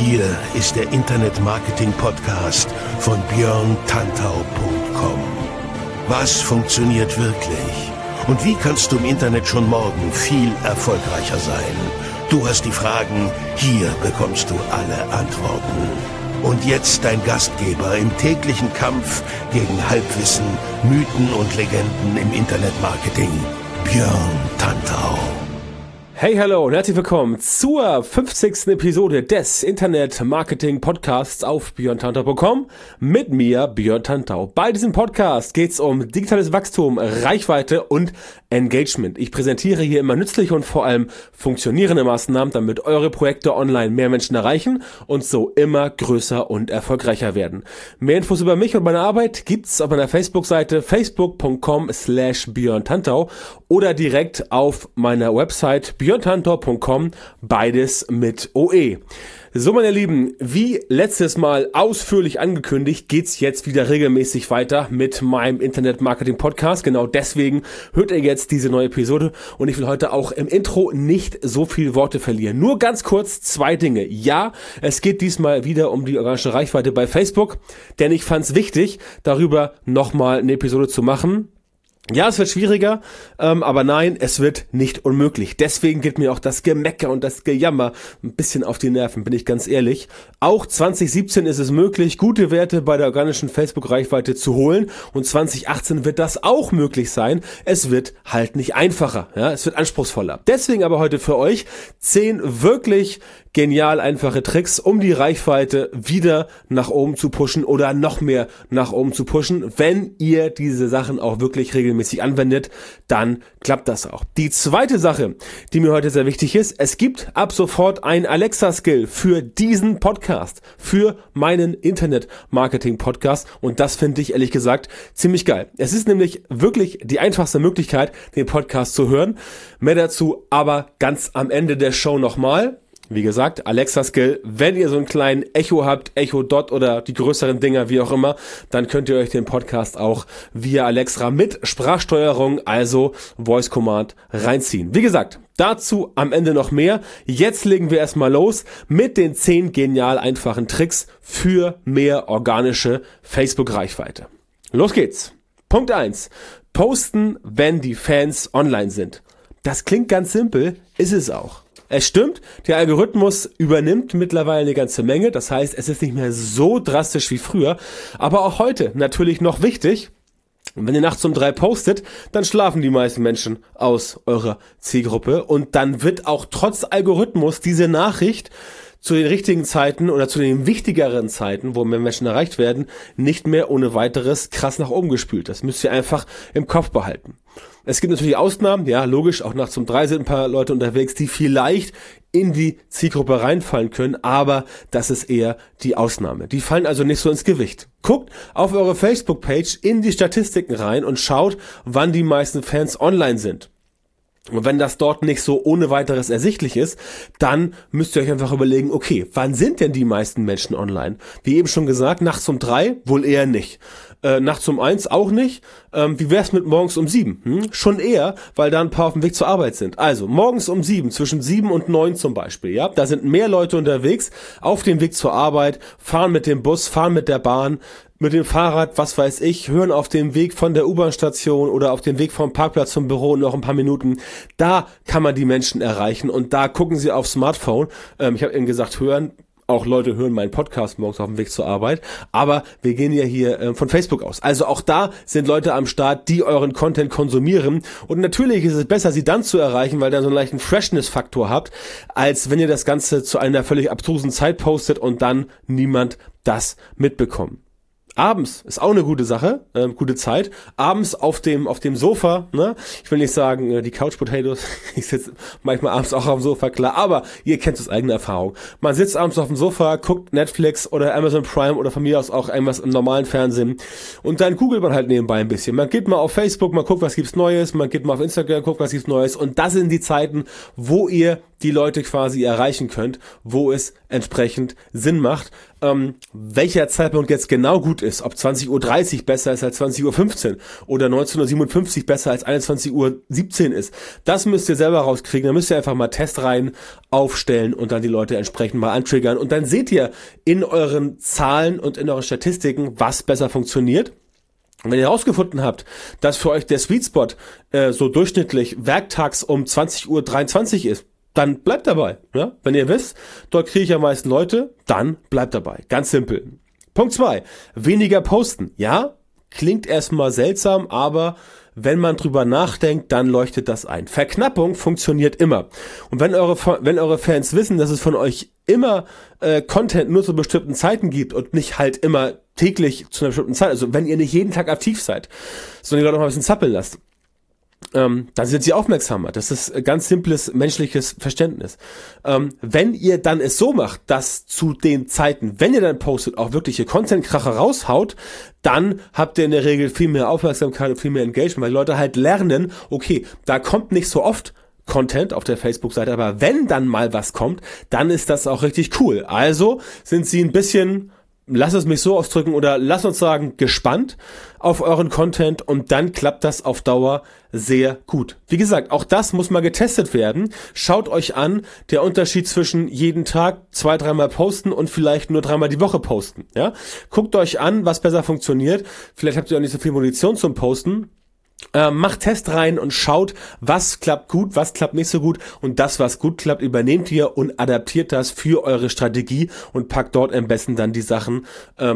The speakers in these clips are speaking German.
Hier ist der Internet-Marketing-Podcast von björntantau.com. Was funktioniert wirklich? Und wie kannst du im Internet schon morgen viel erfolgreicher sein? Du hast die Fragen, hier bekommst du alle Antworten. Und jetzt dein Gastgeber im täglichen Kampf gegen Halbwissen, Mythen und Legenden im Internet-Marketing, Björn Tantau. Hey, hallo und herzlich willkommen zur 50. Episode des Internet-Marketing-Podcasts auf björntantau.com mit mir, Björn Tantau. Bei diesem Podcast geht es um digitales Wachstum, Reichweite und Engagement. Ich präsentiere hier immer nützliche und vor allem funktionierende Maßnahmen, damit eure Projekte online mehr Menschen erreichen und so immer größer und erfolgreicher werden. Mehr Infos über mich und meine Arbeit gibt's auf meiner Facebook-Seite facebook.com/björntantau oder direkt auf meiner Website björntantau.com, beides mit OE. So, meine Lieben, wie letztes Mal ausführlich angekündigt, geht's jetzt wieder regelmäßig weiter mit meinem Internet-Marketing-Podcast. Genau deswegen hört ihr jetzt diese neue Episode und ich will heute auch im Intro nicht so viel Worte verlieren. Nur ganz kurz 2 Dinge. Ja, es geht diesmal wieder um die organische Reichweite bei Facebook, denn ich fand es wichtig, darüber nochmal eine Episode zu machen. Ja, es wird schwieriger, aber nein, es wird nicht unmöglich. Deswegen geht mir auch das Gemecker und das Gejammer ein bisschen auf die Nerven, bin ich ganz ehrlich. Auch 2017 ist es möglich, gute Werte bei der organischen Facebook-Reichweite zu holen und 2018 wird das auch möglich sein. Es wird halt nicht einfacher, ja, es wird anspruchsvoller. Deswegen aber heute für euch 10 wirklich genial einfache Tricks, um die Reichweite wieder nach oben zu pushen oder noch mehr nach oben zu pushen. Wenn ihr diese Sachen auch wirklich regelmäßig anwendet, dann klappt das auch. Die zweite Sache, die mir heute sehr wichtig ist, es gibt ab sofort ein Alexa-Skill für diesen Podcast, für meinen Internet-Marketing-Podcast und das finde ich ehrlich gesagt ziemlich geil. Es ist nämlich wirklich die einfachste Möglichkeit, den Podcast zu hören. Mehr dazu aber ganz am Ende der Show nochmal. Wie gesagt, Alexa-Skill, wenn ihr so einen kleinen Echo habt, Echo Dot oder die größeren Dinger, wie auch immer, dann könnt ihr euch den Podcast auch via Alexa mit Sprachsteuerung, also Voice Command, reinziehen. Wie gesagt, dazu am Ende noch mehr. Jetzt legen wir erstmal los mit den 10 genial einfachen Tricks für mehr organische Facebook-Reichweite. Los geht's. Punkt 1. Posten, wenn die Fans online sind. Das klingt ganz simpel, ist es auch. Es stimmt, der Algorithmus übernimmt mittlerweile eine ganze Menge, das heißt, es ist nicht mehr so drastisch wie früher, aber auch heute natürlich noch wichtig, wenn ihr nachts um 3 postet, dann schlafen die meisten Menschen aus eurer Zielgruppe und dann wird auch trotz Algorithmus diese Nachricht zu den richtigen Zeiten oder zu den wichtigeren Zeiten, wo mehr Menschen erreicht werden, nicht mehr ohne weiteres krass nach oben gespült. Das müsst ihr einfach im Kopf behalten. Es gibt natürlich Ausnahmen, ja logisch, auch nachts um 3 sind ein paar Leute unterwegs, die vielleicht in die Zielgruppe reinfallen können, aber das ist eher die Ausnahme. Die fallen also nicht so ins Gewicht. Guckt auf eure Facebook-Page in die Statistiken rein und schaut, wann die meisten Fans online sind. Und wenn das dort nicht so ohne weiteres ersichtlich ist, dann müsst ihr euch einfach überlegen, okay, wann sind denn die meisten Menschen online? Wie eben schon gesagt, nachts um 3 wohl eher nicht. Nachts um 1 auch nicht. Wie wär's mit morgens um 7? Schon eher, weil da ein paar auf dem Weg zur Arbeit sind. Also morgens um 7, zwischen 7 und 9 zum Beispiel, ja, da sind mehr Leute unterwegs auf dem Weg zur Arbeit, fahren mit dem Bus, fahren mit der Bahn, mit dem Fahrrad, was weiß ich, hören auf dem Weg von der U-Bahn-Station oder auf dem Weg vom Parkplatz zum Büro noch ein paar Minuten. Da kann man die Menschen erreichen und da gucken sie aufs Smartphone. Ich habe eben gesagt, hören. Auch Leute hören meinen Podcast morgens auf dem Weg zur Arbeit, aber wir gehen ja hier von Facebook aus. Also auch da sind Leute am Start, die euren Content konsumieren und natürlich ist es besser, sie dann zu erreichen, weil ihr so einen leichten Freshness-Faktor habt, als wenn ihr das Ganze zu einer völlig abstrusen Zeit postet und dann niemand das mitbekommt. Abends ist auch eine gute Sache, gute Zeit. Abends auf dem Sofa, ne? Ich will nicht sagen, die Couch Potatoes, ich sitze manchmal abends auch auf dem Sofa, klar, aber ihr kennt es aus eigener Erfahrung. Man sitzt abends auf dem Sofa, guckt Netflix oder Amazon Prime oder von mir aus auch irgendwas im normalen Fernsehen und dann googelt man halt nebenbei ein bisschen. Man geht mal auf Facebook, man guckt, was gibt's Neues, man geht mal auf Instagram, guckt, was gibt's Neues und das sind die Zeiten, wo ihr die Leute quasi erreichen könnt, wo es entsprechend Sinn macht. Welcher Zeitpunkt jetzt genau gut ist, ob 20:30 Uhr besser ist als 20:15 Uhr oder 19:57 Uhr besser als 21:17 Uhr ist, das müsst ihr selber rauskriegen. Da müsst ihr einfach mal Testreihen aufstellen und dann die Leute entsprechend mal antriggern. Und dann seht ihr in euren Zahlen und in euren Statistiken, was besser funktioniert. Und wenn ihr herausgefunden habt, dass für euch der Sweet Spot so durchschnittlich werktags um 20:23 Uhr ist, dann bleibt dabei. Ja? Wenn ihr wisst, dort kriege ich am meisten Leute, dann bleibt dabei. Ganz simpel. Punkt 2. Weniger posten. Ja, klingt erstmal seltsam, aber wenn man drüber nachdenkt, dann leuchtet das ein. Verknappung funktioniert immer. Und wenn eure Fans wissen, dass es von euch immer Content nur zu bestimmten Zeiten gibt und nicht halt immer täglich zu einer bestimmten Zeit, also wenn ihr nicht jeden Tag aktiv seid, sondern die Leute noch mal ein bisschen zappeln lasst, dann sind sie aufmerksamer. Das ist ganz simples menschliches Verständnis. Wenn ihr dann es so macht, dass zu den Zeiten, wenn ihr dann postet, auch wirkliche Content-Kracher raushaut, dann habt ihr in der Regel viel mehr Aufmerksamkeit und viel mehr Engagement, weil die Leute halt lernen, okay, da kommt nicht so oft Content auf der Facebook-Seite, aber wenn dann mal was kommt, dann ist das auch richtig cool. Also sind sie ein bisschen, lass es mich so ausdrücken oder lass uns sagen, gespannt auf euren Content und dann klappt das auf Dauer sehr gut. Wie gesagt, auch das muss mal getestet werden. Schaut euch an, der Unterschied zwischen jeden Tag 2-3 Mal posten und vielleicht nur 3 Mal die Woche posten. Ja? Guckt euch an, was besser funktioniert. Vielleicht habt ihr auch nicht so viel Munition zum Posten. Macht Testreihen und schaut, was klappt gut, was klappt nicht so gut und das, was gut klappt, übernehmt ihr und adaptiert das für eure Strategie und packt dort am besten dann die Sachen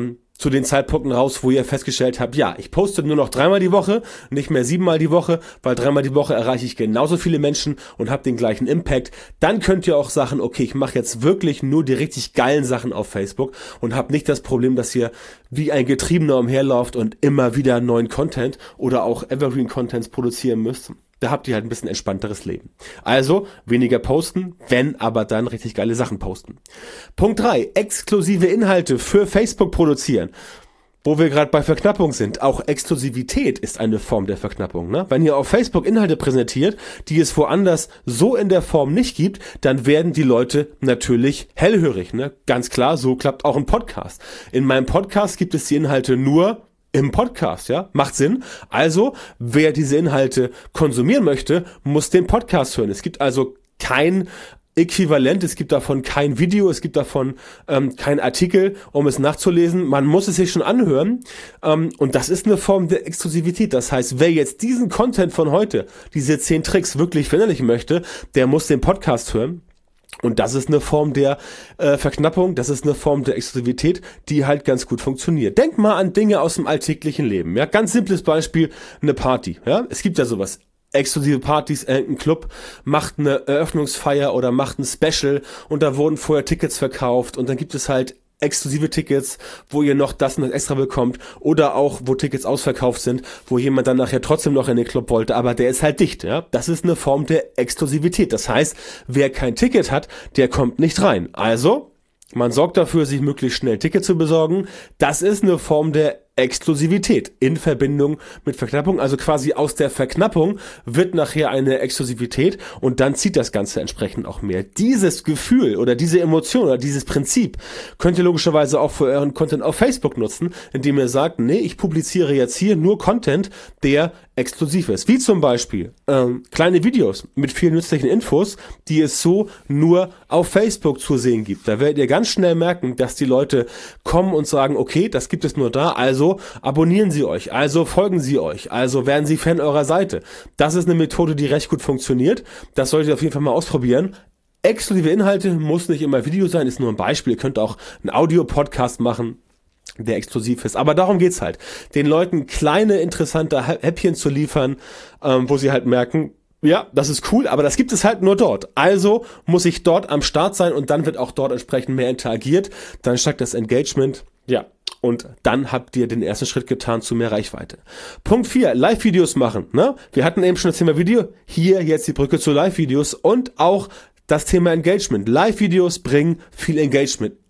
zu den Zeitpunkten raus, wo ihr festgestellt habt, ja, ich poste nur noch 3 Mal die Woche, nicht mehr 7 Mal die Woche, weil 3 Mal die Woche erreiche ich genauso viele Menschen und habe den gleichen Impact. Dann könnt ihr auch sagen, okay, ich mache jetzt wirklich nur die richtig geilen Sachen auf Facebook und habt nicht das Problem, dass ihr wie ein Getriebener umherlauft und immer wieder neuen Content oder auch Evergreen Contents produzieren müsst. Da habt ihr halt ein bisschen entspannteres Leben. Also weniger posten, wenn aber dann richtig geile Sachen posten. Punkt 3. Exklusive Inhalte für Facebook produzieren. Wo wir gerade bei Verknappung sind. Auch Exklusivität ist eine Form der Verknappung. Ne? Wenn ihr auf Facebook Inhalte präsentiert, die es woanders so in der Form nicht gibt, dann werden die Leute natürlich hellhörig. Ne? Ganz klar, so klappt auch ein Podcast. In meinem Podcast gibt es die Inhalte nur im Podcast, ja, macht Sinn. Also, wer diese Inhalte konsumieren möchte, muss den Podcast hören. Es gibt also kein Äquivalent, es gibt davon kein Video, es gibt davon kein Artikel, um es nachzulesen. Man muss es sich schon anhören und das ist eine Form der Exklusivität. Das heißt, wer jetzt diesen Content von heute, diese 10 Tricks wirklich verinnerlichen möchte, der muss den Podcast hören. Und das ist eine Form der Verknappung, das ist eine Form der Exklusivität, die halt ganz gut funktioniert. Denkt mal an Dinge aus dem alltäglichen Leben. Ja, ganz simples Beispiel, eine Party. Ja, es gibt ja sowas. Exklusive Partys, ein Club macht eine Eröffnungsfeier oder macht ein Special und da wurden vorher Tickets verkauft und dann gibt es halt exklusive Tickets, wo ihr noch das noch extra bekommt oder auch, wo Tickets ausverkauft sind, wo jemand dann nachher trotzdem noch in den Club wollte, aber der ist halt dicht, ja. Das ist eine Form der Exklusivität. Das heißt, wer kein Ticket hat, der kommt nicht rein. Also, man sorgt dafür, sich möglichst schnell ein Ticket zu besorgen. Das ist eine Form der Exklusivität in Verbindung mit Verknappung. Also quasi aus der Verknappung wird nachher eine Exklusivität und dann zieht das Ganze entsprechend auch mehr. Dieses Gefühl oder diese Emotion oder dieses Prinzip könnt ihr logischerweise auch für euren Content auf Facebook nutzen, indem ihr sagt, nee, ich publiziere jetzt hier nur Content, der exklusiv ist. Wie zum Beispiel kleine Videos mit vielen nützlichen Infos, die es so nur auf Facebook zu sehen gibt. Da werdet ihr ganz schnell merken, dass die Leute kommen und sagen, okay, das gibt es nur da, also abonnieren Sie euch, also folgen Sie euch, also werden Sie Fan eurer Seite. Das ist eine Methode, die recht gut funktioniert. Das solltet ihr auf jeden Fall mal ausprobieren. Exklusive Inhalte muss nicht immer Video sein, ist nur ein Beispiel. Ihr könnt auch einen Audio-Podcast machen, der exklusiv ist. Aber darum geht's halt, den Leuten kleine, interessante Häppchen zu liefern, wo sie halt merken, ja, das ist cool, aber das gibt es halt nur dort. Also muss ich dort am Start sein und dann wird auch dort entsprechend mehr interagiert. Dann steigt das Engagement. Ja. Und dann habt ihr den ersten Schritt getan zu mehr Reichweite. Punkt 4, Live-Videos machen. Ne? Wir hatten eben schon das Thema Video. Hier jetzt die Brücke zu Live-Videos und auch das Thema Engagement. Live-Videos bringen viel Engagement.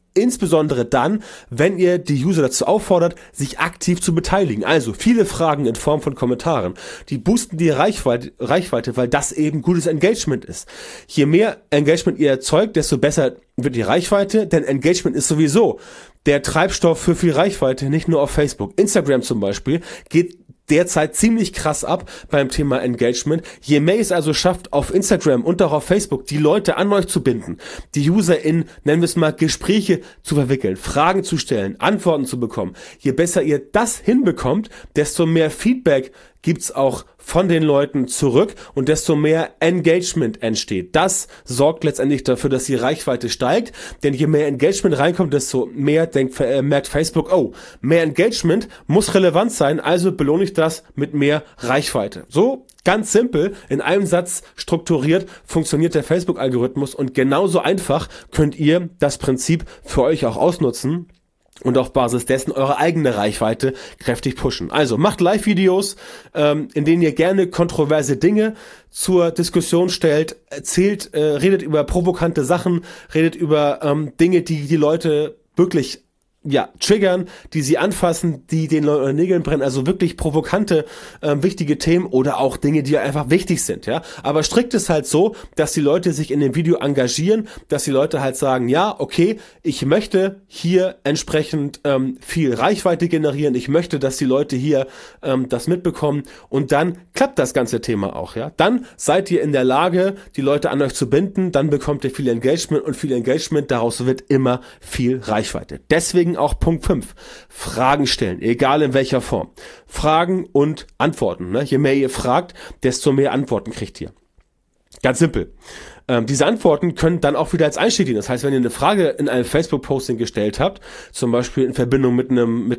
insbesondere dann, wenn ihr die User dazu auffordert, sich aktiv zu beteiligen. Also viele Fragen in Form von Kommentaren. Die boosten die Reichweite, weil das eben gutes Engagement ist. Je mehr Engagement ihr erzeugt, desto besser wird die Reichweite, denn Engagement ist sowieso der Treibstoff für viel Reichweite, nicht nur auf Facebook. Instagram zum Beispiel geht derzeit ziemlich krass ab beim Thema Engagement. Je mehr es also schafft, auf Instagram und auch auf Facebook die Leute an euch zu binden, die User in, nennen wir es mal, Gespräche zu verwickeln, Fragen zu stellen, Antworten zu bekommen, je besser ihr das hinbekommt, desto mehr Feedback gibt's auch von den Leuten zurück und desto mehr Engagement entsteht. Das sorgt letztendlich dafür, dass die Reichweite steigt, denn je mehr Engagement reinkommt, desto mehr merkt Facebook, oh, mehr Engagement muss relevant sein, also belohne ich das mit mehr Reichweite. So ganz simpel, in einem Satz strukturiert, funktioniert der Facebook-Algorithmus und genauso einfach könnt ihr das Prinzip für euch auch ausnutzen und auf Basis dessen eure eigene Reichweite kräftig pushen. Also macht Live-Videos, in denen ihr gerne kontroverse Dinge zur Diskussion stellt, erzählt, redet über provokante Sachen, redet über Dinge, die Leute wirklich triggern, die sie anfassen, die den Leuten Nägeln brennen, also wirklich provokante, wichtige Themen oder auch Dinge, die einfach wichtig sind, ja. Aber strikt ist halt so, dass die Leute sich in dem Video engagieren, dass die Leute halt sagen, ja, okay, ich möchte hier entsprechend viel Reichweite generieren, ich möchte, dass die Leute hier das mitbekommen und dann klappt das ganze Thema auch, ja. Dann seid ihr in der Lage, die Leute an euch zu binden, dann bekommt ihr viel Engagement und viel Engagement, daraus wird immer viel Reichweite. Deswegen auch Punkt 5. Fragen stellen, egal in welcher Form. Fragen und Antworten. Ne? Je mehr ihr fragt, desto mehr Antworten kriegt ihr. Ganz simpel. Diese Antworten können dann auch wieder als Einstieg dienen. Das heißt, wenn ihr eine Frage in einem Facebook-Posting gestellt habt, zum Beispiel in Verbindung mit einem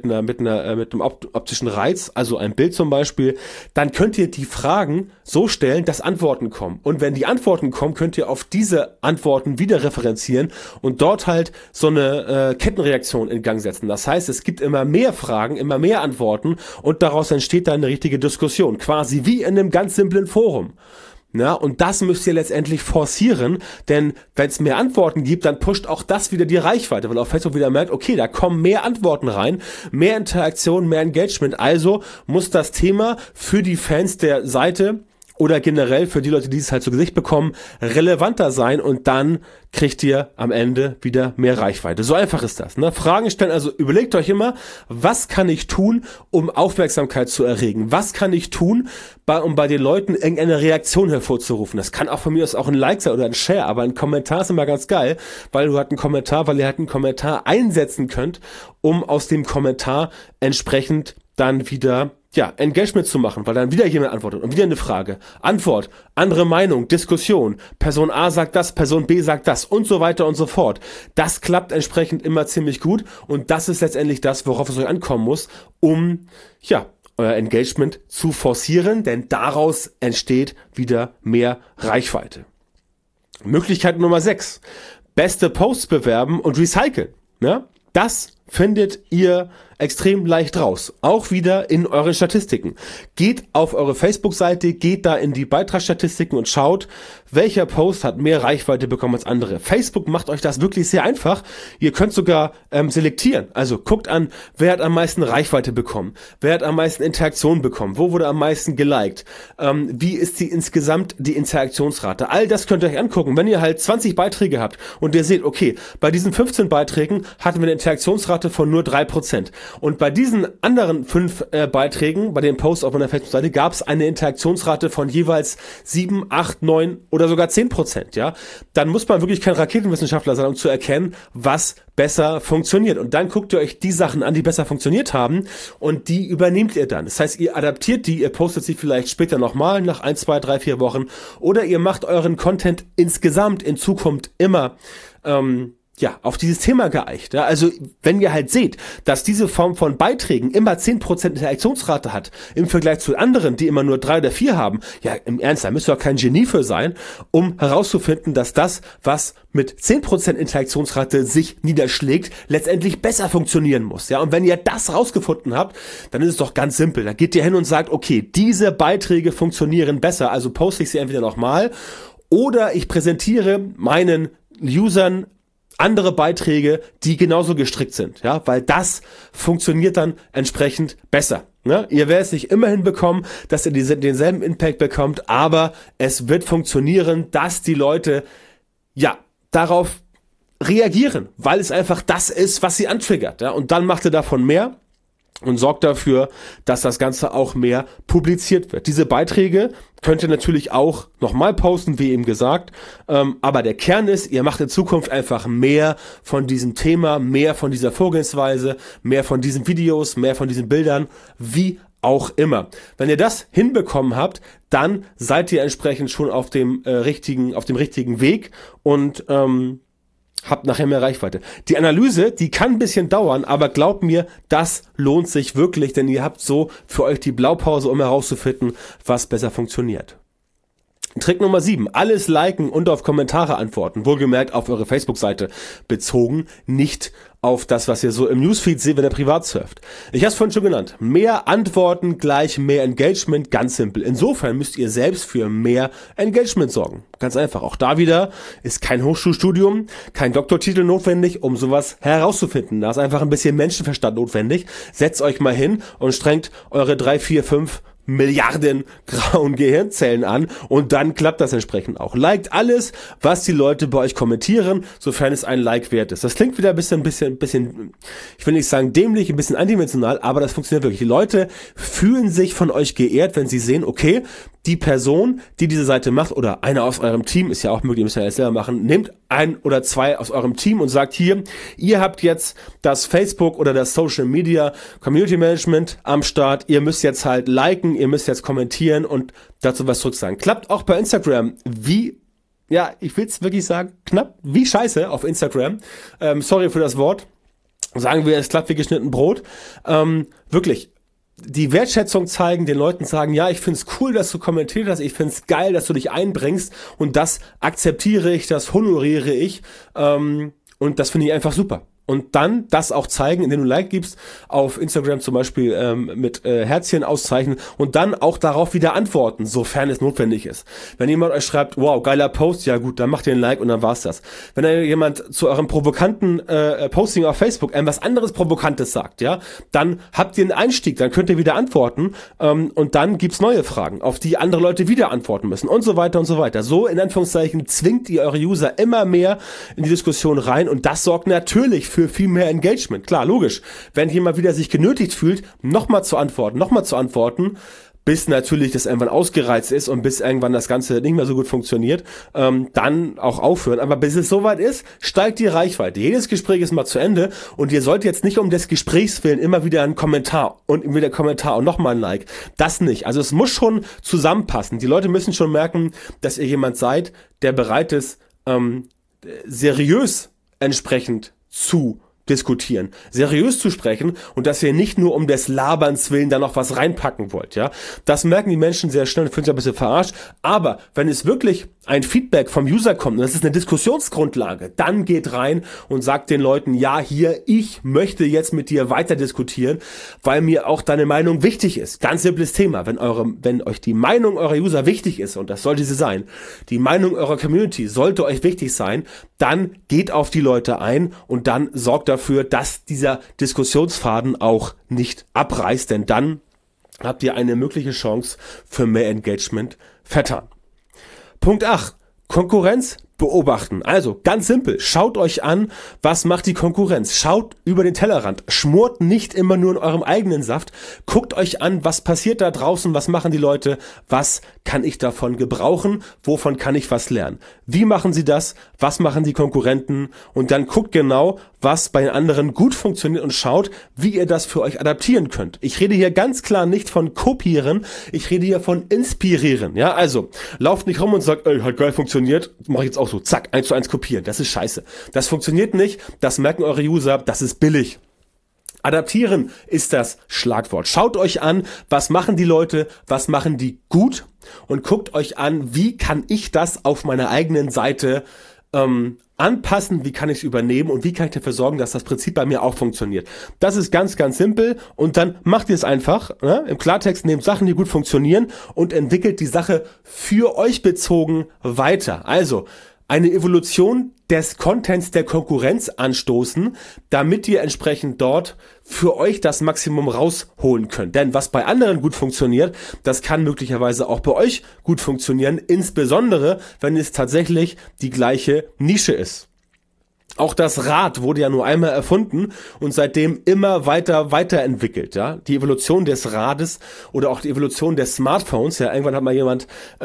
optischen Reiz, also ein Bild zum Beispiel, dann könnt ihr die Fragen so stellen, dass Antworten kommen. Und wenn die Antworten kommen, könnt ihr auf diese Antworten wieder referenzieren und dort halt so eine Kettenreaktion in Gang setzen. Das heißt, es gibt immer mehr Fragen, immer mehr Antworten und daraus entsteht dann eine richtige Diskussion. Quasi wie in einem ganz simplen Forum. Ja, und das müsst ihr letztendlich forcieren, denn wenn es mehr Antworten gibt, dann pusht auch das wieder die Reichweite, weil auf Facebook wieder merkt, okay, da kommen mehr Antworten rein, mehr Interaktion, mehr Engagement, also muss das Thema für die Fans der Seite oder generell für die Leute, die es halt zu Gesicht bekommen, relevanter sein und dann kriegt ihr am Ende wieder mehr Reichweite. So einfach ist das. Ne? Fragen stellen, also überlegt euch immer, was kann ich tun, um Aufmerksamkeit zu erregen? Was kann ich tun, um bei den Leuten irgendeine Reaktion hervorzurufen? Das kann auch von mir aus auch ein Like sein oder ein Share, aber ein Kommentar ist immer ganz geil, weil ihr halt einen Kommentar einsetzen könnt, um aus dem Kommentar entsprechend dann wieder Engagement zu machen, weil dann wieder jemand antwortet und wieder eine Frage, Antwort, andere Meinung, Diskussion, Person A sagt das, Person B sagt das und so weiter und so fort. Das klappt entsprechend immer ziemlich gut und das ist letztendlich das, worauf es euch ankommen muss, um euer Engagement zu forcieren, denn daraus entsteht wieder mehr Reichweite. Möglichkeit Nummer 6. Beste Posts bewerben und recyceln. Ja? Das findet ihr extrem leicht raus. Auch wieder in euren Statistiken. Geht auf eure Facebook-Seite, geht da in die Beitragsstatistiken und schaut, welcher Post hat mehr Reichweite bekommen als andere. Facebook macht euch das wirklich sehr einfach. Ihr könnt sogar selektieren. Also guckt an, wer hat am meisten Reichweite bekommen, wer hat am meisten Interaktion bekommen, wo wurde am meisten geliked, wie ist insgesamt die Interaktionsrate. All das könnt ihr euch angucken. Wenn ihr halt 20 Beiträge habt und ihr seht, okay, bei diesen 15 Beiträgen hatten wir eine Interaktionsrate von nur 3%. Und bei diesen anderen 5 Beiträgen, bei den Posts auf meiner Facebook-Seite, gab es eine Interaktionsrate von jeweils 7, 8, 9 oder sogar 10%, ja. Dann muss man wirklich kein Raketenwissenschaftler sein, um zu erkennen, was besser funktioniert. Und dann guckt ihr euch die Sachen an, die besser funktioniert haben und die übernehmt ihr dann. Das heißt, ihr adaptiert die, ihr postet sie vielleicht später nochmal, nach 1, 2, 3, 4 Wochen oder ihr macht euren Content insgesamt in Zukunft immer auf dieses Thema geeicht. Ja? Also wenn ihr halt seht, dass diese Form von Beiträgen immer 10% Interaktionsrate hat, im Vergleich zu anderen, die immer nur 3 oder 4 haben, ja im Ernst, da müsst ihr auch kein Genie für sein, um herauszufinden, dass das, was mit 10% Interaktionsrate sich niederschlägt, letztendlich besser funktionieren muss. Ja? Und wenn ihr das rausgefunden habt, dann ist es doch ganz simpel. Da geht ihr hin und sagt, okay, diese Beiträge funktionieren besser, also poste ich sie entweder nochmal oder ich präsentiere meinen Usern andere Beiträge, die genauso gestrickt sind, ja, weil das funktioniert dann entsprechend besser. Ne? Ihr werdet es nicht immer hinbekommen, dass ihr denselben Impact bekommt, aber es wird funktionieren, dass die Leute darauf reagieren, weil es einfach das ist, was sie antriggert. Ja? Und dann macht ihr davon mehr und sorgt dafür, dass das Ganze auch mehr publiziert wird. Diese Beiträge könnt ihr natürlich auch nochmal posten, wie eben gesagt, aber der Kern ist, ihr macht in Zukunft einfach mehr von diesem Thema, mehr von dieser Vorgehensweise, mehr von diesen Videos, mehr von diesen Bildern, wie auch immer. Wenn ihr das hinbekommen habt, dann seid ihr entsprechend schon auf dem richtigen Weg und habt nachher mehr Reichweite. Die Analyse, die kann ein bisschen dauern, aber glaubt mir, das lohnt sich wirklich, denn ihr habt so für euch die Blaupause, um herauszufinden, was besser funktioniert. Trick Nummer 7, alles liken und auf Kommentare antworten, wohlgemerkt auf eure Facebook-Seite bezogen, nicht auf das, was ihr so im Newsfeed seht, wenn ihr privat surft. Ich habe es vorhin schon genannt, mehr Antworten gleich mehr Engagement, ganz simpel. Insofern müsst ihr selbst für mehr Engagement sorgen. Ganz einfach, auch da wieder ist kein Hochschulstudium, kein Doktortitel notwendig, um sowas herauszufinden. Da ist einfach ein bisschen Menschenverstand notwendig. Setzt euch mal hin und strengt eure 3, 4, 5 Milliarden grauen Gehirnzellen an und dann klappt das entsprechend auch. Liked alles, was die Leute bei euch kommentieren, sofern es ein Like wert ist. Das klingt wieder ein bisschen, ich will nicht sagen dämlich, ein bisschen eindimensional, aber das funktioniert wirklich. Die Leute fühlen sich von euch geehrt, wenn sie sehen, okay, die Person, die diese Seite macht, oder einer aus eurem Team, ist ja auch möglich, müsst ihr ja selber machen, nehmt 1 oder 2 aus eurem Team und sagt hier, ihr habt jetzt das Facebook oder das Social Media Community Management am Start, ihr müsst jetzt halt liken, ihr müsst jetzt kommentieren und dazu was zurück sagen. Klappt auch bei Instagram ich will es wirklich sagen, knapp wie Scheiße auf Instagram. Sorry für das Wort. Sagen wir, es klappt wie geschnitten Brot. Wirklich. Die Wertschätzung zeigen, den Leuten sagen, ja, ich find's cool, dass du kommentiert hast, ich find's geil, dass du dich einbringst und das akzeptiere ich, das honoriere ich und das finde ich einfach super. Und dann das auch zeigen, indem du Like gibst, auf Instagram zum Beispiel mit Herzchen auszeichnen und dann auch darauf wieder antworten, sofern es notwendig ist. Wenn jemand euch schreibt, wow, geiler Post, ja gut, dann macht ihr ein Like und dann war's das. Wenn jemand zu eurem provokanten Posting auf Facebook was anderes Provokantes sagt, ja, dann habt ihr einen Einstieg, dann könnt ihr wieder antworten und dann gibt's neue Fragen, auf die andere Leute wieder antworten müssen und so weiter und so weiter. So, in Anführungszeichen, zwingt ihr eure User immer mehr in die Diskussion rein und das sorgt natürlich für viel mehr Engagement. Klar, logisch. Wenn jemand wieder sich genötigt fühlt, nochmal zu antworten, bis natürlich das irgendwann ausgereizt ist und bis irgendwann das Ganze nicht mehr so gut funktioniert, dann auch aufhören. Aber bis es soweit ist, steigt die Reichweite. Jedes Gespräch ist mal zu Ende und ihr sollt jetzt nicht um des Gesprächs willen immer wieder einen Kommentar und nochmal ein Like. Das nicht. Also es muss schon zusammenpassen. Die Leute müssen schon merken, dass ihr jemand seid, der bereit ist, seriös entsprechend zu diskutieren, seriös zu sprechen und dass ihr nicht nur um des Laberns willen da noch was reinpacken wollt, ja. Das merken die Menschen sehr schnell und fühlen sich ein bisschen verarscht, aber wenn es wirklich ein Feedback vom User kommt und das ist eine Diskussionsgrundlage, dann geht rein und sagt den Leuten, ja, hier, ich möchte jetzt mit dir weiter diskutieren, weil mir auch deine Meinung wichtig ist. Ganz simples Thema, wenn euch die Meinung eurer User wichtig ist, und das sollte sie sein, die Meinung eurer Community sollte euch wichtig sein, dann geht auf die Leute ein und dann sorgt dafür, dass dieser Diskussionsfaden auch nicht abreißt, denn dann habt ihr eine mögliche Chance für mehr Engagement vertan. Punkt 8. Konkurrenz beobachten. Also ganz simpel, schaut euch an, was macht die Konkurrenz. Schaut über den Tellerrand, schmort nicht immer nur in eurem eigenen Saft. Guckt euch an, was passiert da draußen, was machen die Leute, was kann ich davon gebrauchen, wovon kann ich was lernen. Wie machen sie das, was machen die Konkurrenten und dann guckt genau, was bei den anderen gut funktioniert und schaut, wie ihr das für euch adaptieren könnt. Ich rede hier ganz klar nicht von kopieren, ich rede hier von inspirieren. Ja, also lauft nicht rum und sagt, hat geil funktioniert, mache ich jetzt auch so, zack, 1:1 kopieren. Das ist scheiße. Das funktioniert nicht, das merken eure User, das ist billig. Adaptieren ist das Schlagwort. Schaut euch an, was machen die Leute, was machen die gut und guckt euch an, wie kann ich das auf meiner eigenen Seite anpassen, wie kann ich es übernehmen und wie kann ich dafür sorgen, dass das Prinzip bei mir auch funktioniert. Das ist ganz, ganz simpel und dann macht ihr es einfach. Ne? Im Klartext nehmt Sachen, die gut funktionieren und entwickelt die Sache für euch bezogen weiter. Also eine Evolution des Contents der Konkurrenz anstoßen, damit ihr entsprechend dort für euch das Maximum rausholen könnt. Denn was bei anderen gut funktioniert, das kann möglicherweise auch bei euch gut funktionieren, insbesondere wenn es tatsächlich die gleiche Nische ist. Auch das Rad wurde ja nur einmal erfunden und seitdem immer weiterentwickelt. Ja? Die Evolution des Rades oder auch die Evolution des Smartphones. Ja, irgendwann hat mal jemand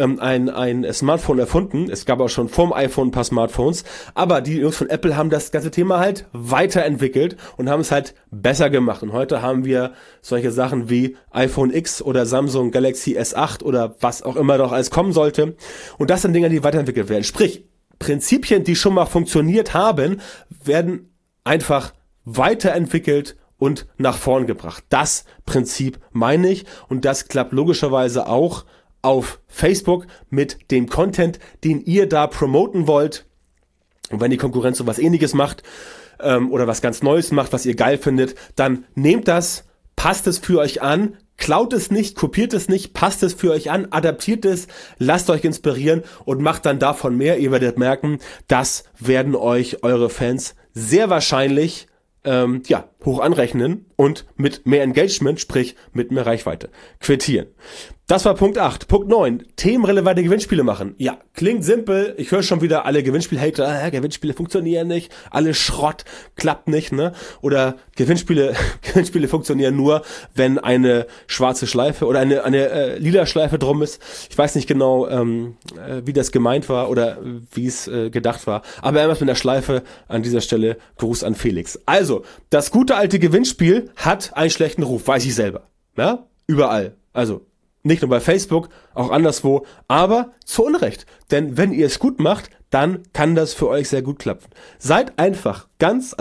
ein Smartphone erfunden. Es gab auch schon vorm iPhone ein paar Smartphones. Aber die Jungs von Apple haben das ganze Thema halt weiterentwickelt und haben es halt besser gemacht. Und heute haben wir solche Sachen wie iPhone X oder Samsung Galaxy S8 oder was auch immer noch alles kommen sollte. Und das sind Dinge, die weiterentwickelt werden. Sprich, Prinzipien, die schon mal funktioniert haben, werden einfach weiterentwickelt und nach vorn gebracht. Das Prinzip meine ich und das klappt logischerweise auch auf Facebook mit dem Content, den ihr da promoten wollt. Und wenn die Konkurrenz so was Ähnliches macht oder was ganz Neues macht, was ihr geil findet, dann nehmt das, passt es für euch an, klaut es nicht, kopiert es nicht, passt es für euch an, adaptiert es, lasst euch inspirieren und macht dann davon mehr. Ihr werdet merken, das werden euch eure Fans sehr wahrscheinlich hoch anrechnen und mit mehr Engagement, sprich mit mehr Reichweite, quittieren. Das war Punkt 8. Punkt 9. Themenrelevante Gewinnspiele machen. Ja, klingt simpel. Ich höre schon wieder alle Gewinnspiel-Hater, Gewinnspiele funktionieren nicht, alles Schrott, klappt nicht, ne? Oder Gewinnspiele funktionieren nur, wenn eine schwarze Schleife oder eine lila Schleife drum ist. Ich weiß nicht genau, wie das gemeint war oder wie es gedacht war. Aber irgendwas mit der Schleife an dieser Stelle. Gruß an Felix. Also, das gute alte Gewinnspiel hat einen schlechten Ruf, weiß ich selber. Ja? Überall. Also, nicht nur bei Facebook, auch anderswo, aber zu Unrecht. Denn wenn ihr es gut macht, dann kann das für euch sehr gut klappen. Seid einfach ganz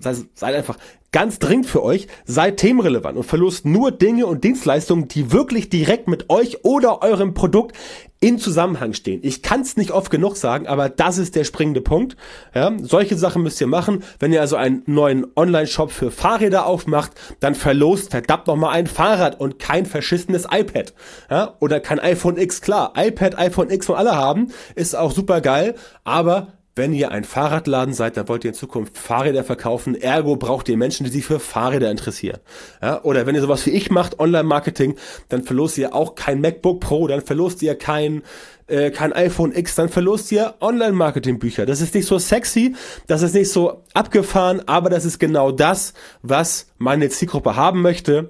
dringend für euch, seid themenrelevant und verlost nur Dinge und Dienstleistungen, die wirklich direkt mit euch oder eurem Produkt in Zusammenhang stehen. Ich kann es nicht oft genug sagen, aber das ist der springende Punkt. Ja, solche Sachen müsst ihr machen. Wenn ihr also einen neuen Online-Shop für Fahrräder aufmacht, dann verlost verdammt nochmal ein Fahrrad und kein verschissenes iPad. Ja, oder kein iPhone X. Klar, iPad, iPhone X von alle haben, ist auch super geil, aber wenn ihr ein Fahrradladen seid, dann wollt ihr in Zukunft Fahrräder verkaufen, ergo braucht ihr Menschen, die sich für Fahrräder interessieren. Ja, oder wenn ihr sowas wie ich macht, Online-Marketing, dann verlost ihr auch kein MacBook Pro, dann verlost ihr kein iPhone X, dann verlost ihr Online-Marketing-Bücher. Das ist nicht so sexy, das ist nicht so abgefahren, aber das ist genau das, was meine Zielgruppe haben möchte.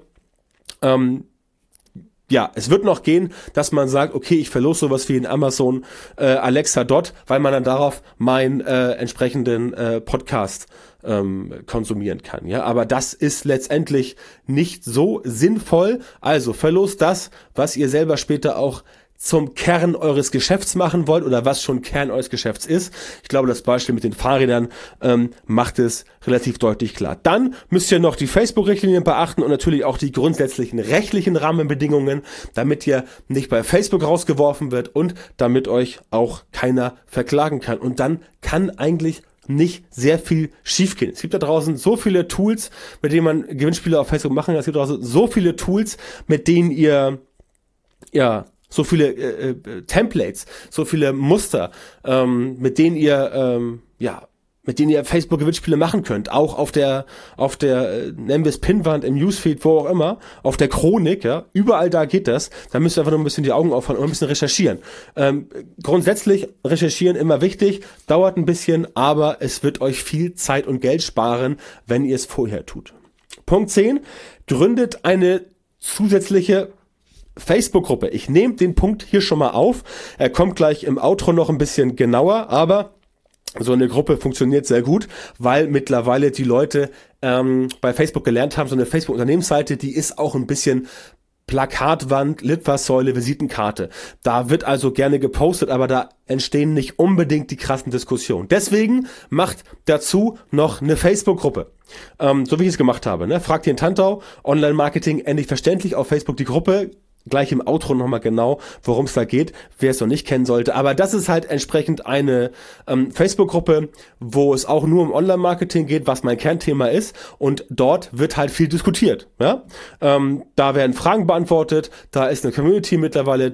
Ja, es wird noch gehen, dass man sagt, okay, ich verlose sowas wie in Amazon Alexa Dot, weil man dann darauf meinen entsprechenden Podcast konsumieren kann. Ja, aber das ist letztendlich nicht so sinnvoll. Also verlost das, was ihr selber später auch zum Kern eures Geschäfts machen wollt oder was schon Kern eures Geschäfts ist. Ich glaube, das Beispiel mit den Fahrrädern macht es relativ deutlich klar. Dann müsst ihr noch die Facebook-Richtlinien beachten und natürlich auch die grundsätzlichen rechtlichen Rahmenbedingungen, damit ihr nicht bei Facebook rausgeworfen wird und damit euch auch keiner verklagen kann. Und dann kann eigentlich nicht sehr viel schiefgehen. Es gibt da draußen so viele Tools, mit denen man Gewinnspiele auf Facebook machen kann. Es gibt da draußen so viele Tools, mit denen ihr so viele Templates, so viele Muster, mit denen ihr Facebook-Gewinnspiele machen könnt. Auch auf der nennen wir es Pinnwand, im Newsfeed, wo auch immer, auf der Chronik, ja, überall da geht das. Da müsst ihr einfach nur ein bisschen die Augen aufhalten und ein bisschen recherchieren. Grundsätzlich recherchieren immer wichtig, dauert ein bisschen, aber es wird euch viel Zeit und Geld sparen, wenn ihr es vorher tut. Punkt 10, gründet eine zusätzliche Facebook-Gruppe. Ich nehme den Punkt hier schon mal auf. Er kommt gleich im Outro noch ein bisschen genauer, aber so eine Gruppe funktioniert sehr gut, weil mittlerweile die Leute bei Facebook gelernt haben, so eine Facebook-Unternehmensseite, die ist auch ein bisschen Plakatwand, Litfaßsäule, Visitenkarte. Da wird also gerne gepostet, aber da entstehen nicht unbedingt die krassen Diskussionen. Deswegen macht dazu noch eine Facebook-Gruppe. So wie ich es gemacht habe. Ne? Fragt den Tantau, Online-Marketing endlich verständlich auf Facebook die Gruppe. gleich im Outro nochmal genau, worum es da geht, wer es noch nicht kennen sollte. Aber das ist halt entsprechend eine Facebook-Gruppe, wo es auch nur um Online-Marketing geht, was mein Kernthema ist. Und dort wird halt viel diskutiert. Ja? Da werden Fragen beantwortet. Da ist eine Community mittlerweile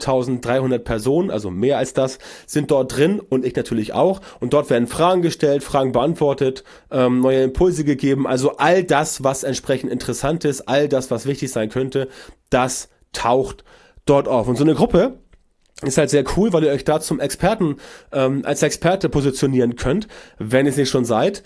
3300 Personen, also mehr als das, sind dort drin und ich natürlich auch. Und dort werden Fragen gestellt, Fragen beantwortet, neue Impulse gegeben. Also all das, was entsprechend interessant ist, all das, was wichtig sein könnte, das taucht dort auf. Und so eine Gruppe ist halt sehr cool, weil ihr euch da zum Experten, als Experte positionieren könnt, wenn ihr es nicht schon seid,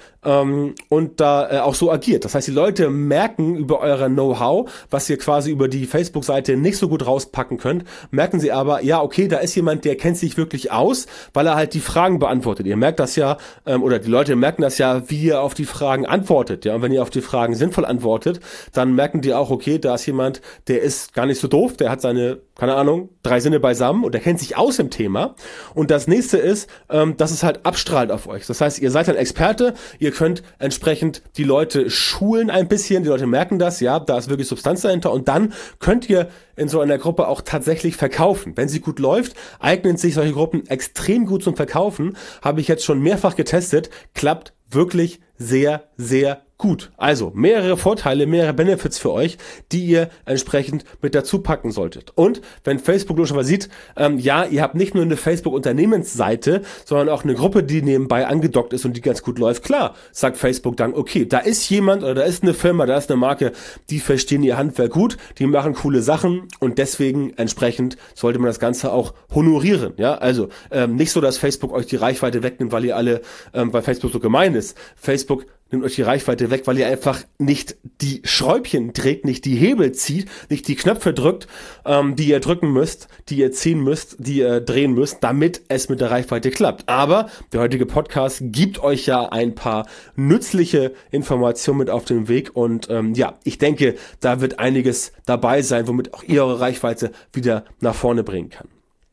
und da auch so agiert. Das heißt, die Leute merken über euer Know-how, was ihr quasi über die Facebook-Seite nicht so gut rauspacken könnt, merken sie aber, ja, okay, da ist jemand, der kennt sich wirklich aus, weil er halt die Fragen beantwortet. Ihr merkt das ja, oder die Leute merken das ja, wie ihr auf die Fragen antwortet. Ja, und wenn ihr auf die Fragen sinnvoll antwortet, dann merken die auch, okay, da ist jemand, der ist gar nicht so doof, der hat seine, keine Ahnung, 3 Sinne beisammen und der kennt sich aus im Thema. Und das nächste ist, dass es halt abstrahlt auf euch. Das heißt, ihr seid ein Experte, ihr könnt entsprechend die Leute schulen ein bisschen, die Leute merken das, ja, da ist wirklich Substanz dahinter und dann könnt ihr in so einer Gruppe auch tatsächlich verkaufen. Wenn sie gut läuft, eignen sich solche Gruppen extrem gut zum Verkaufen. Habe ich jetzt schon mehrfach getestet, klappt wirklich sehr, sehr gut. Also mehrere Vorteile, mehrere Benefits für euch, die ihr entsprechend mit dazu packen solltet. Und wenn Facebook nur schon mal sieht, ja, ihr habt nicht nur eine Facebook-Unternehmensseite, sondern auch eine Gruppe, die nebenbei angedockt ist und die ganz gut läuft. Klar, sagt Facebook dann, okay, da ist jemand oder da ist eine Firma, da ist eine Marke, die verstehen ihr Handwerk gut, die machen coole Sachen und deswegen entsprechend sollte man das Ganze auch honorieren. Ja, also nicht so, dass Facebook euch die Reichweite wegnimmt, weil ihr alle, weil Facebook so gemein ist. Facebook nimmt euch die Reichweite weg, weil ihr einfach nicht die Schräubchen dreht, nicht die Hebel zieht, nicht die Knöpfe drückt, die ihr drücken müsst, die ihr ziehen müsst, die ihr drehen müsst, damit es mit der Reichweite klappt. Aber der heutige Podcast gibt euch ja ein paar nützliche Informationen mit auf den Weg und ja, ich denke, da wird einiges dabei sein, womit auch ihr eure Reichweite wieder nach vorne bringen kann.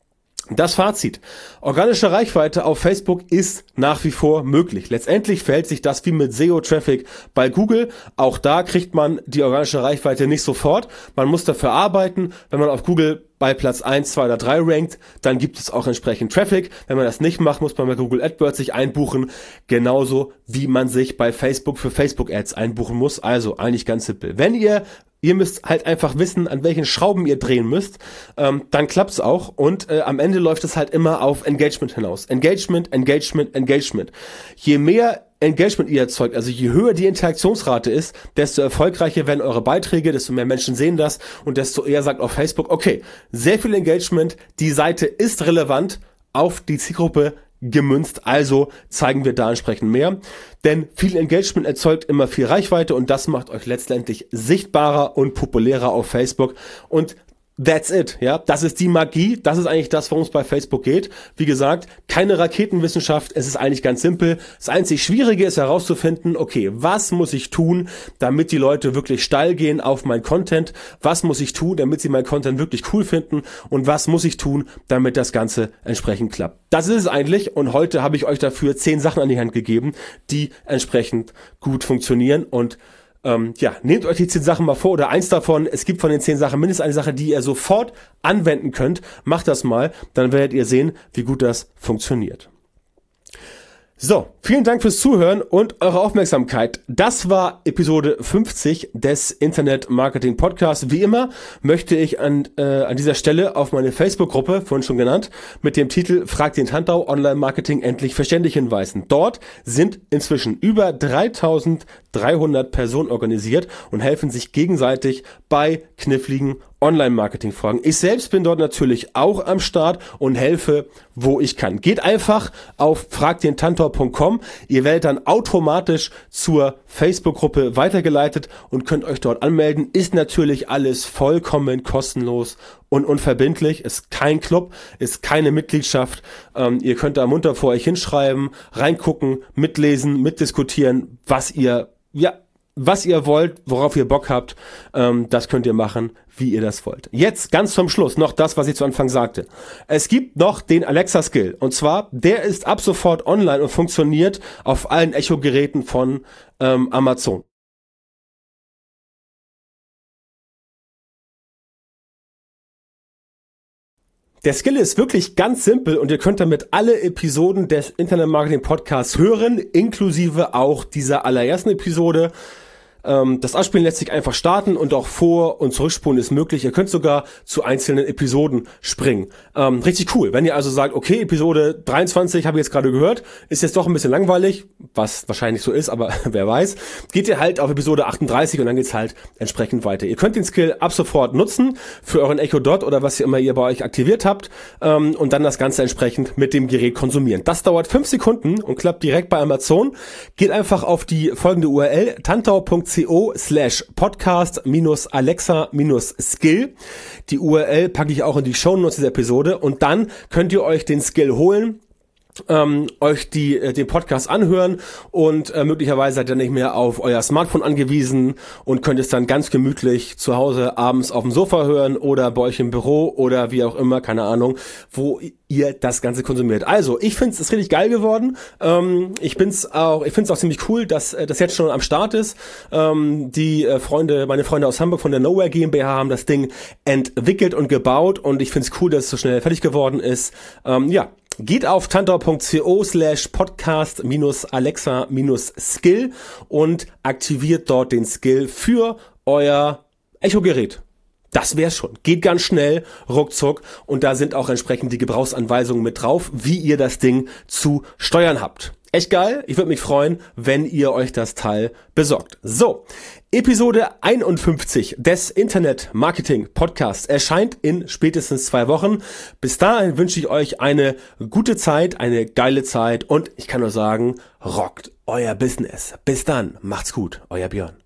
Das Fazit. Organische Reichweite auf Facebook ist nach wie vor möglich. Letztendlich verhält sich das wie mit SEO-Traffic bei Google. Auch da kriegt man die organische Reichweite nicht sofort. Man muss dafür arbeiten. Wenn man auf Google bei Platz 1, 2 oder 3 rankt, dann gibt es auch entsprechend Traffic. Wenn man das nicht macht, muss man bei Google AdWords sich einbuchen. Genauso wie man sich bei Facebook für Facebook Ads einbuchen muss. Also eigentlich ganz simpel. Wenn ihr müsst halt einfach wissen, an welchen Schrauben ihr drehen müsst, dann klappt's auch und am Ende läuft es halt immer auf Engagement hinaus. Engagement, Engagement, Engagement. Je mehr Engagement ihr erzeugt, also je höher die Interaktionsrate ist, desto erfolgreicher werden eure Beiträge, desto mehr Menschen sehen das und desto eher sagt auf Facebook, okay, sehr viel Engagement, die Seite ist relevant auf die Zielgruppe gemünzt, also zeigen wir da entsprechend mehr, denn viel Engagement erzeugt immer viel Reichweite und das macht euch letztendlich sichtbarer und populärer auf Facebook und that's it, ja, das ist die Magie, das ist eigentlich das, worum es bei Facebook geht. Wie gesagt, keine Raketenwissenschaft, es ist eigentlich ganz simpel. Das einzig Schwierige ist herauszufinden, okay, was muss ich tun, damit die Leute wirklich steil gehen auf mein Content? Was muss ich tun, damit sie mein Content wirklich cool finden? Und was muss ich tun, damit das Ganze entsprechend klappt? Das ist es eigentlich und heute habe ich euch dafür 10 Sachen an die Hand gegeben, die entsprechend gut funktionieren und ja, nehmt euch die 10 Sachen mal vor oder eins davon. Es gibt von den 10 Sachen mindestens eine Sache, die ihr sofort anwenden könnt. Macht das mal, dann werdet ihr sehen, wie gut das funktioniert. So, vielen Dank fürs Zuhören und eure Aufmerksamkeit. Das war Episode 50 des Internet Marketing Podcasts. Wie immer möchte ich an dieser Stelle auf meine Facebook-Gruppe, vorhin schon genannt, mit dem Titel Frag den Tantau, Online Marketing endlich verständlich hinweisen. Dort sind inzwischen über 3300 Personen organisiert und helfen sich gegenseitig bei kniffligen Online-Marketing-Fragen. Ich selbst bin dort natürlich auch am Start und helfe, wo ich kann. Geht einfach auf fragdentantor.com. Ihr werdet dann automatisch zur Facebook-Gruppe weitergeleitet und könnt euch dort anmelden. Ist natürlich alles vollkommen kostenlos und unverbindlich. Ist kein Club, ist keine Mitgliedschaft. Ihr könnt da munter vor euch hinschreiben, reingucken, mitlesen, mitdiskutieren, was ihr wollt, worauf ihr Bock habt, das könnt ihr machen, wie ihr das wollt. Jetzt ganz zum Schluss noch das, was ich zu Anfang sagte. Es gibt noch den Alexa-Skill. Und zwar, der ist ab sofort online und funktioniert auf allen Echo-Geräten von Amazon. Der Skill ist wirklich ganz simpel und ihr könnt damit alle Episoden des Internet Marketing Podcasts hören, inklusive auch dieser allerersten Episode. Das Abspielen lässt sich einfach starten und auch Vor- und Zurückspulen ist möglich. Ihr könnt sogar zu einzelnen Episoden springen. Richtig cool. Wenn ihr also sagt, okay, Episode 23 habe ich jetzt gerade gehört, ist jetzt doch ein bisschen langweilig, was wahrscheinlich so ist, aber wer weiß, geht ihr halt auf Episode 38 und dann geht's halt entsprechend weiter. Ihr könnt den Skill ab sofort nutzen für euren Echo Dot oder was ihr bei euch aktiviert habt und dann das Ganze entsprechend mit dem Gerät konsumieren. Das dauert 5 Sekunden und klappt direkt bei Amazon. Geht einfach auf die folgende URL, tantau.co/podcast-alexa-skill. Die URL packe ich auch in die Shownotes dieser Episode und dann könnt ihr euch den Skill holen, euch den Podcast anhören und möglicherweise seid ihr nicht mehr auf euer Smartphone angewiesen und könnt es dann ganz gemütlich zu Hause abends auf dem Sofa hören oder bei euch im Büro oder wie auch immer, keine Ahnung, wo ihr das Ganze konsumiert. Also, ich finde es richtig geil geworden. Ich finde es auch ziemlich cool, dass das jetzt schon am Start ist. Meine Freunde aus Hamburg von der Nowhere GmbH haben das Ding entwickelt und gebaut und ich finde es cool, dass es so schnell fertig geworden ist. Geht auf tantau.co/podcast-alexa-skill und aktiviert dort den Skill für euer Echo-Gerät. Das wär's schon. Geht ganz schnell, ruckzuck und da sind auch entsprechend die Gebrauchsanweisungen mit drauf, wie ihr das Ding zu steuern habt. Echt geil. Ich würde mich freuen, wenn ihr euch das Teil besorgt. So, Episode 51 des Internet Marketing Podcasts erscheint in spätestens 2 Wochen. Bis dahin wünsche ich euch eine gute Zeit, eine geile Zeit und ich kann nur sagen, rockt euer Business. Bis dann, macht's gut, euer Björn.